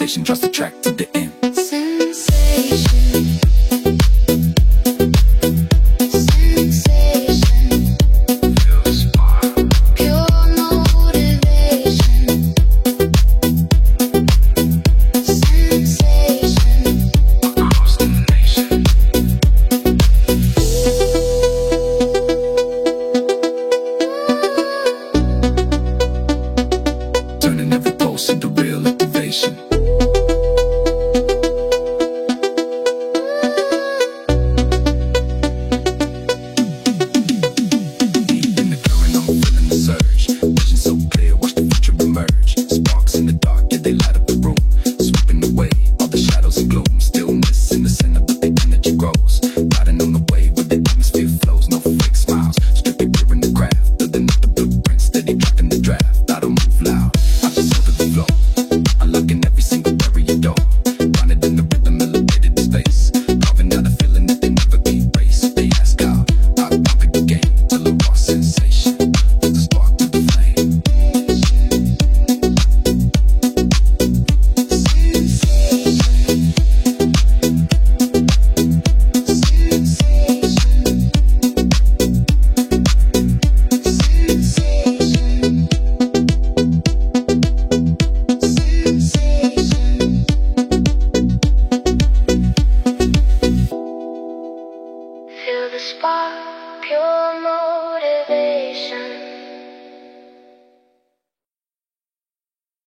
sensation drives the track to the end. Sensation. Sensation. Feel the spark. Pure motivation. Sensation. Across the nation. Turning every pulse into real activation. Deep in the current, I'm feeling the surge. Vision so clear, watch the future emerge. Sparks in the dark, yeah, they light up the room. Sweeping away all the shadows and gloom. Stillness in the center, but the energy grows. Riding on the wave where the atmosphere flows. No fake smiles, strictly pure in the craft. Building up the blueprint, steady tracking the draft. I don't move loud, I just over the flow. Unlocking every single barrier door. Grounded in the rhythm, elevated in space. Carving out a feeling that they never be erased. They ask God, I conquered the game till it was sensation. Was the spark to the flame. Feel the spark, pure motivation.